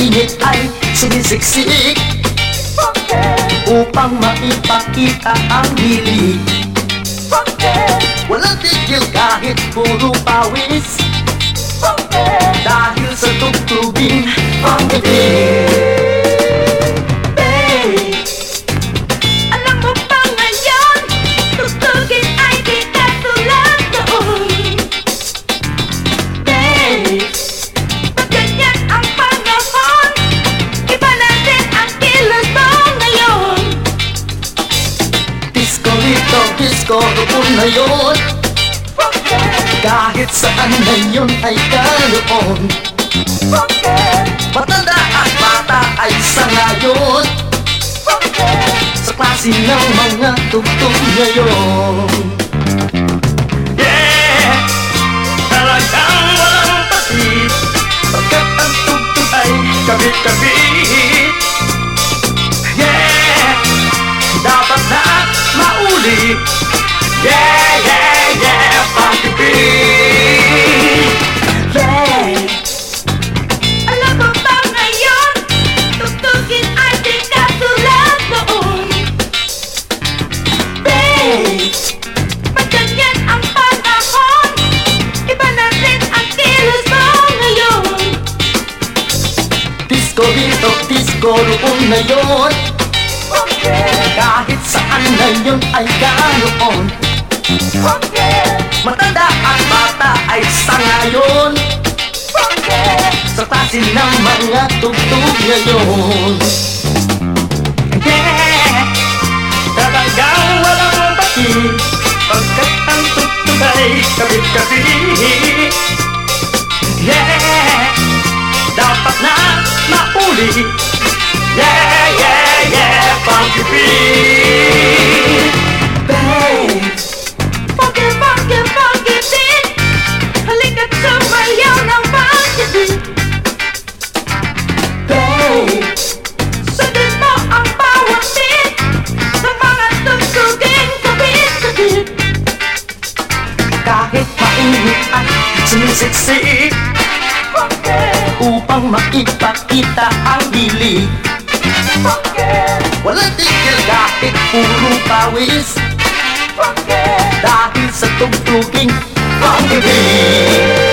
mainit ay sumisiksik upang maipakita ang hilig. Walang tigil kahit puro pawis dahil sa tugtuging pang-ibig. Disco roon na yun, kahit saan na yun ay ganoon. Matanda at bata ay sangayon sa klase ng mga tugtog ngayon. Yeah, talagang walang pati, pagkat ang tugtog ay kabit-kabit. Yeah, dapat na mauli. Yeah, yeah, yeah, funky beat. Yeah. Alam mo ba ngayon, tugtugin ay di katulad noon. Babe, magganyan ang panahon, iba na rin ang kilos mo ngayon. Disco dito, disco roon na yun, kahit saan na yun ay ganoon. Matanda at bata ay sangayon sa klase ng mga tugtog ngayon. Yeah, talagang walang pati, pagkat ang tugtog ay kabit-kabit. Yeah, dapat na mauli. Yeah, yeah, yeah, funky beat. Babe, funky, funky, funky beat, halika't sumayaw ng funky beat. Babe, sundin mo ang bawat beat sa mga tugtuging kabit-kabit. Kahit mainit at sumisiksik upang maipakita ang hilig. Walang tigil kahit puro pawis dahil sa tugtuging pang-ibig.